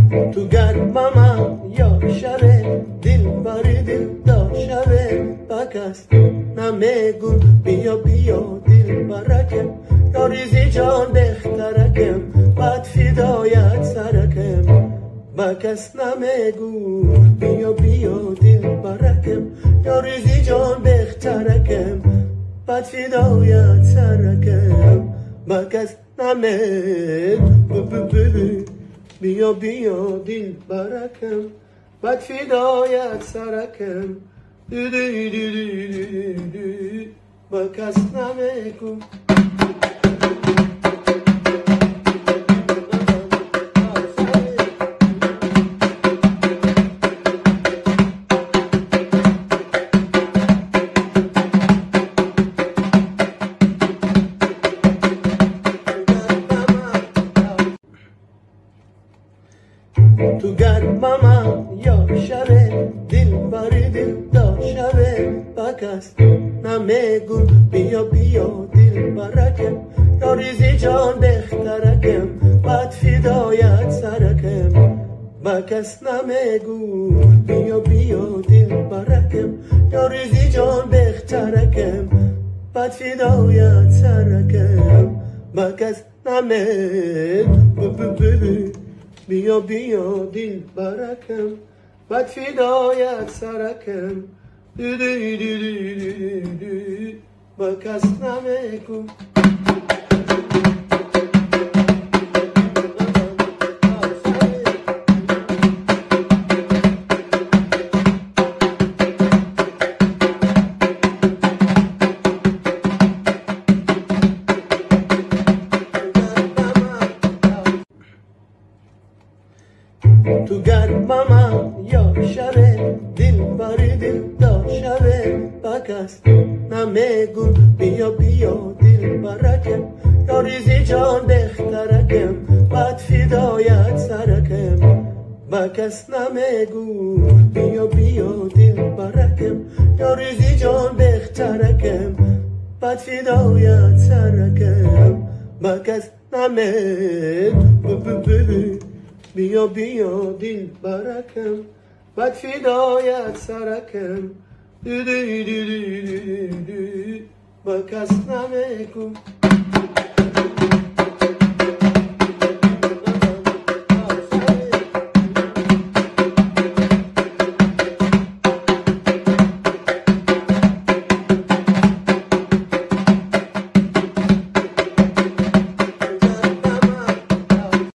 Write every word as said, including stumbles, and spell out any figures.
تو گرمم یا شبه دل بری دل دا شبه بکس نمیگون بیا بیا دل برکم یا ریزی جان بخترکم بد فدایت سرکم بکس نمیگون بیا بیا دل برکم یا ریزی جان بخترکم بد فدایت سرکم بکس نمیگون بیا بیا دل برکم بد فدایت سرکم دو دو دو دو دو دو با کس نمیگو تو گرمم یا شبه دل بری دل دا شبه بکس نمیگون بیا بیا دل برکم یا ریزی جان بخترکم بد فدایت سرکم بکس نمیگون بیا بیا دل برکم یا ریزی جان بخترکم بد فدایت سرکم بکس نمیگون بیا بیا دل برکم بد فدایت سرکم دو دو دو دو دو دو با کس نمیگو تو گرمم یا شبه دل بری دل دا شبه بکس نمیگون بیا بیا دل برکم یا ریزی جان بخترکم بد فدایت سرکم بکس نمیگون بیا بیا دل برکم یا ریزی جان بخترکم بد فدایت سرکم بکس نمیگون بیا بیا دل برکم بد فدایت سرکم دو دو دو دو دو دو با کس نمیگو